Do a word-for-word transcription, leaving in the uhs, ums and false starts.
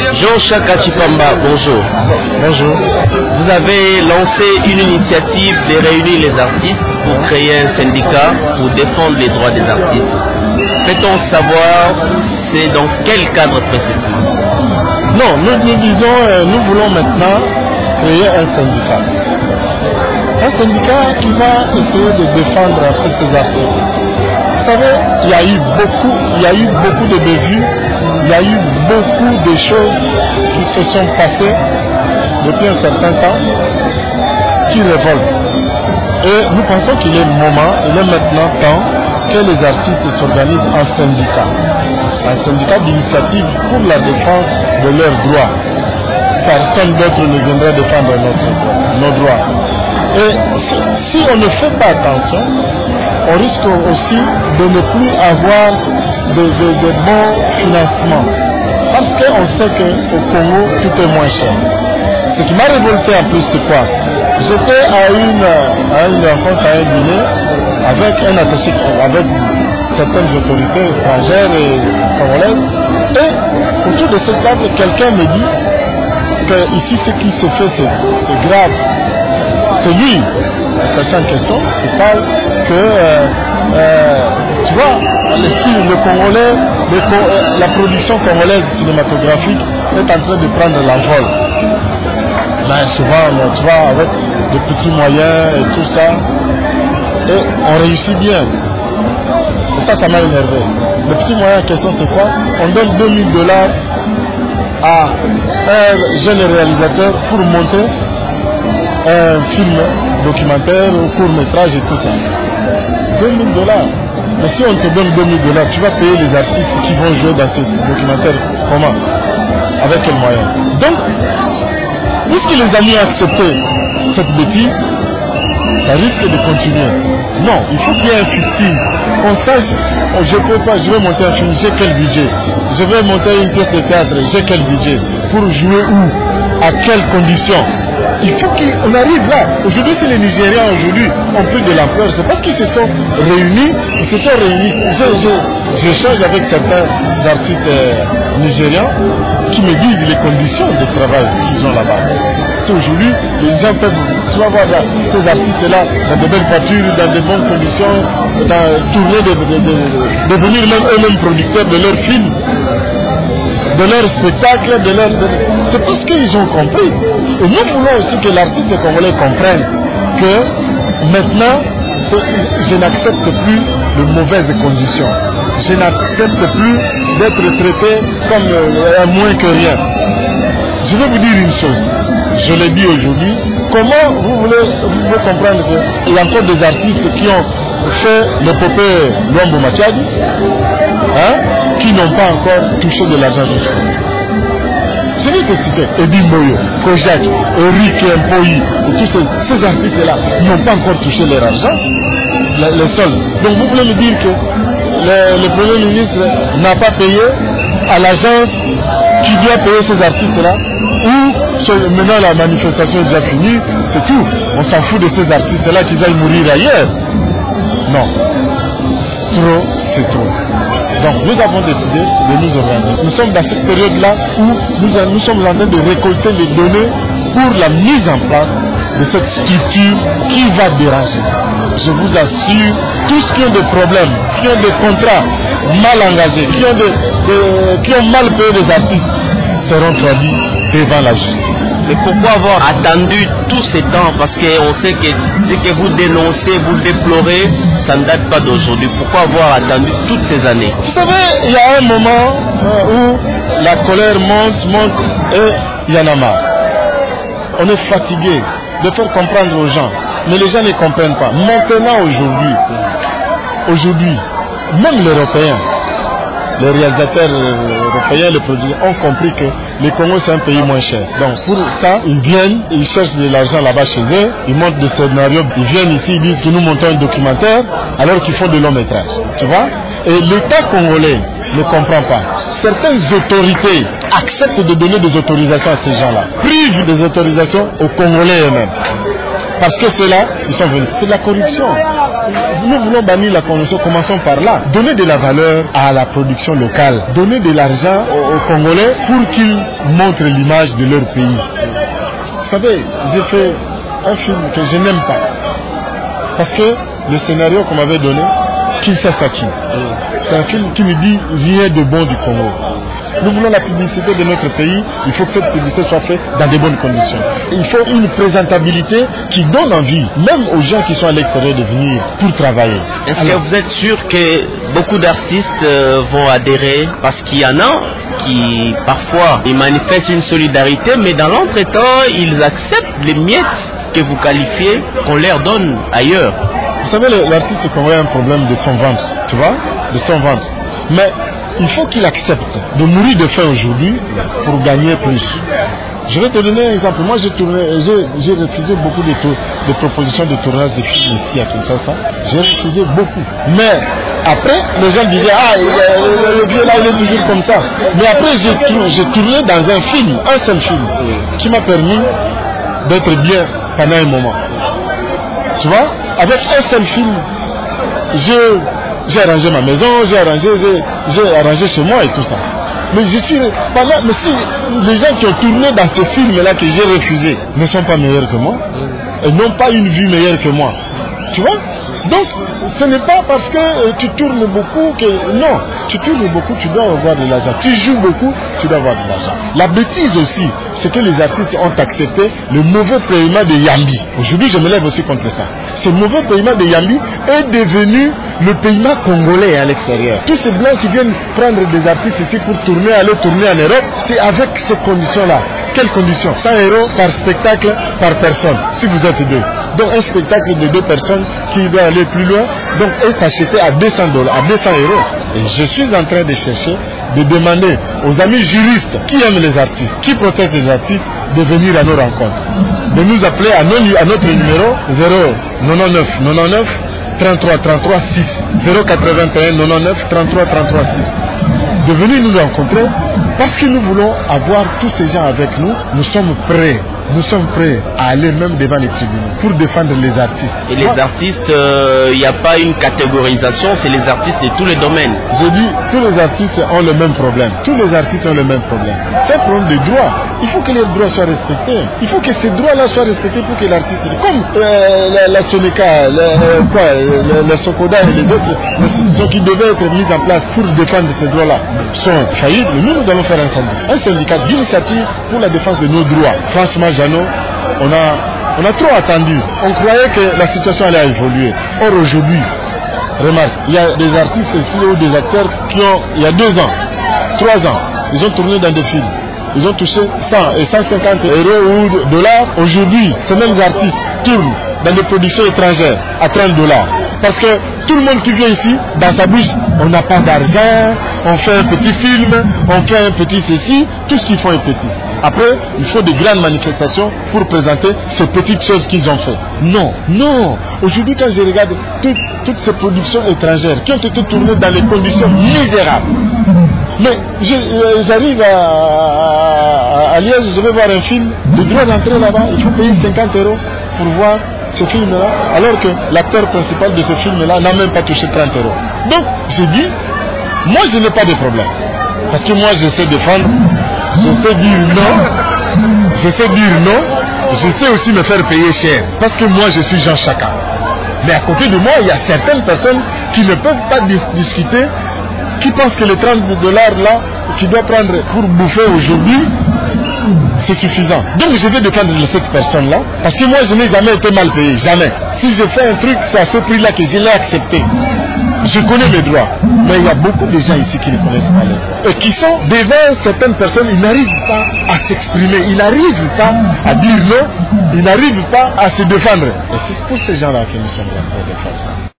Jean-Jacques Achipamba, bonjour. Bonjour. Vous avez lancé une initiative de réunir les artistes pour créer un syndicat pour défendre les droits des artistes. Peut-on savoir c'est dans quel cadre précisément? Non, nous, nous disons, euh, nous voulons maintenant créer un syndicat. Un syndicat qui va essayer de défendre un peu ces artistes. Vous savez, il y a eu beaucoup, il y a eu beaucoup de bévues, il y a eu beaucoup de choses qui se sont passées depuis un certain temps qui révoltent. Et nous pensons qu'il est le moment, il est maintenant temps que les artistes s'organisent en syndicat. Un syndicat d'initiative pour la défense de leurs droits. Personne d'autre ne viendrait défendre notre, nos droits. Et si, si on ne fait pas attention, on risque aussi de ne plus avoir de, de, de bons financements. Parce qu'on sait qu'au Congo, tout est moins cher. Ce qui m'a révolté en plus, c'est quoi? J'étais à une, à une rencontre, à un dîner, avec un attaché, avec certaines autorités étrangères et congolaises. Et autour de cette table, quelqu'un me dit que ici, ce qui se fait, c'est grave. C'est lui, la personne en question, qui parle que, euh, euh, tu vois, le, le Congolais, le, la production congolaise cinématographique est en train de prendre l'envol. Ben, souvent, tu vois, avec de petits moyens et tout ça, et on réussit bien. Et ça, ça m'a énervé. Le petit moyen en question, c'est quoi? On donne deux mille dollars à un jeune réalisateur pour monter un film documentaire, un court métrage et tout ça. deux mille dollars. Mais si on te donne deux mille dollars, tu vas payer les artistes qui vont jouer dans ces documentaires comment? Avec quel moyen? Donc, puisque les amis ont accepté cette bêtise, ça risque de continuer. Non, il faut qu'il y ait un fixing, qu'on sache, je peux pas, je vais monter un film, j'ai quel budget? Je vais monter une pièce de théâtre, j'ai quel budget? Pour jouer où? À quelles conditions? Il faut qu'on arrive là. Aujourd'hui, si les Nigériens aujourd'hui ont pris de l'ampleur, c'est parce qu'ils se sont réunis, ils se sont réunis. J'échange avec certains artistes euh, nigériens qui me disent les conditions de travail qu'ils ont là-bas. C'est aujourd'hui, les gens peuvent, tu vas voir là, ces artistes-là, dans de belles voitures, dans de bonnes conditions, dans, tourner, de, de, de, devenir même eux-mêmes producteurs de leurs films, de leurs spectacles, de leurs... De... C'est parce qu'ils ont compris. Et nous voulons aussi que l'artiste congolais comprenne que maintenant, je n'accepte plus de mauvaises conditions. Je n'accepte plus d'être traité comme euh, un moins que rien. Je vais vous dire une chose. Je l'ai dit aujourd'hui. Comment vous voulez, vous voulez comprendre qu'il y a encore des artistes qui ont fait l'épopée Luambo Matiadi, hein, qui n'ont pas encore touché de l'argent jusqu'au bout. Je vais te citer Eddie Moyo, Kojak, Eric Mpoyi, et tous ces, ces artistes-là n'ont pas encore touché leur argent, les, les soldes. Donc vous voulez me dire que le, le Premier ministre n'a pas payé à l'agence qui doit payer ces artistes-là, ou maintenant la manifestation est déjà finie, c'est tout. On s'en fout de ces artistes-là qu'ils aillent mourir ailleurs. Non. Trop, c'est trop. Donc nous avons décidé de nous organiser. Nous sommes dans cette période-là où nous, nous sommes en train de récolter les données pour la mise en place de cette structure qui va déranger. Je vous assure, tous qui ont des problèmes, qui ont des contrats mal engagés, qui ont, de, de, qui ont mal payé les artistes, seront traduits devant la justice. Mais pourquoi avoir attendu tous ces temps? Parce qu'on sait que ce que vous dénoncez, vous déplorez, ça ne date pas d'aujourd'hui. Pourquoi avoir attendu toutes ces années? Vous savez, il y a un moment euh, où la colère monte, monte et il y en a marre. On est fatigué de faire comprendre aux gens, mais les gens ne comprennent pas. Maintenant, aujourd'hui, aujourd'hui, même les Européens, les réalisateurs européens, les producteurs ont compris que le Congo c'est un pays moins cher. Donc pour ça, ils viennent, ils cherchent de l'argent là-bas chez eux, ils montent des scénarios, ils viennent ici, ils disent que nous montons un documentaire alors qu'ils font de long métrage. Tu vois? Et l'État congolais ne comprend pas. Certaines autorités acceptent de donner des autorisations à ces gens-là, privent des autorisations aux Congolais eux-mêmes. Parce que ceux-là, ils sont venus. C'est de la corruption. nous voulons bannir la corruption, commençons par là. Donner de la valeur à la production locale. Donner de l'argent aux, aux Congolais pour qu'ils montrent l'image de leur pays. Vous savez, j'ai fait un film que je n'aime pas. Parce que le scénario qu'on m'avait donné, Kinshasa Kid, c'est un film qui me dit rien de bon du Congo. Nous voulons la publicité de notre pays, il faut que cette publicité soit faite dans de bonnes conditions. Il faut une présentabilité qui donne envie, même aux gens qui sont à l'extérieur, de venir pour travailler. Est-ce que vous êtes sûr que beaucoup d'artistes euh, vont adhérer? Parce qu'il y en a qui, parfois, ils manifestent une solidarité, mais dans l'entretemps, ils acceptent les miettes que vous qualifiez, qu'on leur donne ailleurs. Vous savez, l'artiste congolais a un problème de son ventre, tu vois, de son ventre. Mais il faut qu'il accepte de mourir de faim aujourd'hui pour gagner plus. Je vais te donner un exemple. Moi, j'ai tourné, j'ai refusé beaucoup de, de propositions de tournage de films ici à Kinshasa. J'ai refusé beaucoup. Mais après, les gens disaient, ah, le, le, le vieux là, il est toujours comme ça. Mais après, j'ai tourné dans un film, un seul film, qui m'a permis d'être bien pendant un moment. Tu vois, avec un seul film, je... J'ai arrangé ma maison, j'ai arrangé, j'ai arrangé chez moi et tout ça. Mais je suis pendant, mais si les gens qui ont tourné dans ce film-là que j'ai refusé ne sont pas meilleurs que moi et n'ont pas une vie meilleure que moi. Tu vois? Donc, ce n'est pas parce que euh, tu tournes beaucoup que... Non, tu tournes beaucoup, tu dois avoir de l'argent. Tu joues beaucoup, tu dois avoir de l'argent. La bêtise aussi, c'est que les artistes ont accepté le mauvais paiement de Yambi. Aujourd'hui, je me lève aussi contre ça. Ce mauvais paiement de Yambi est devenu le paiement congolais à l'extérieur. Tous ces blancs qui viennent prendre des artistes ici pour tourner, aller tourner en Europe, c'est avec ces conditions-là. Quelles conditions? cent euros par spectacle, par personne, si vous êtes deux. Donc un spectacle de deux personnes qui doit aller plus loin, donc est acheté à deux cents dollars, à deux cents euros. Et je suis en train de chercher, de demander aux amis juristes qui aiment les artistes, qui protègent les artistes, de venir à nos rencontres. De nous appeler à, nos, à notre numéro zéro neuf neuf trente-trois trente-trois six, zéro quatre-vingt-un quatre-vingt-neuf trente-trois trente-trois six. De venir nous rencontrer parce que nous voulons avoir tous ces gens avec nous. Nous sommes prêts. Nous sommes prêts à aller même devant les tribunaux pour défendre les artistes. Et les artistes, il euh, n'y a pas une catégorisation, c'est les artistes de tous les domaines. Je dis, tous les artistes ont le même problème. Tous les artistes ont le même problème. C'est un problème de droit. Il faut que les droits soient respectés. Il faut que ces droits-là soient respectés pour que l'artiste... Comme euh, la, la Soneca, la, euh, quoi, la, la Sokoda et les autres institutions qui devaient être mises en place pour défendre ces droits-là sont faillites. Nous, nous allons faire un syndicat. Un syndicat d'initiative pour la défense de nos droits. Franchement, Jeannot, on a, on a trop attendu. On croyait que la situation allait évoluer. Or aujourd'hui, remarque, il y a des artistes ici ou des acteurs qui ont, il y a deux ans, trois ans, ils ont tourné dans des films. Ils ont touché cent et cent cinquante euros ou dollars. Aujourd'hui, ces mêmes artistes tournent dans des productions étrangères à trente dollars. Parce que tout le monde qui vient ici, dans sa bouche, on n'a pas d'argent, on fait un petit film, on fait un petit ceci, tout ce qu'ils font est petit. Après, il faut des grandes manifestations pour présenter ces petites choses qu'ils ont fait. Non, non. Aujourd'hui, quand je regarde tout, toutes ces productions étrangères qui ont été tournées dans les conditions misérables, mais j'arrive à, à, à Liège, je vais voir un film, le droit d'entrée là-bas, il faut payer cinquante euros pour voir ce film-là, alors que l'acteur principal de ce film-là n'a même pas touché trente euros. Donc, j'ai dit, moi je n'ai pas de problème. Parce que moi je sais défendre, je sais dire non, je sais dire non, je sais aussi me faire payer cher. Parce que moi je suis Jean Chaka. Mais à côté de moi, il y a certaines personnes qui ne peuvent pas dis discuter, qui pensent que les trente dollars là, qu'il doit prendre pour bouffer aujourd'hui, c'est suffisant. Donc je vais défendre cette personne-là, parce que moi je n'ai jamais été mal payé, jamais. Si je fais un truc, c'est à ce prix-là que je l'ai accepté. Je connais mes droits, mais il y a beaucoup de gens ici qui ne connaissent pas les droits. Et qui sont devant certaines personnes, ils n'arrivent pas à s'exprimer, ils n'arrivent pas à dire non, ils n'arrivent pas à se défendre. Et c'est pour ces gens-là que nous sommes en train de faire ça.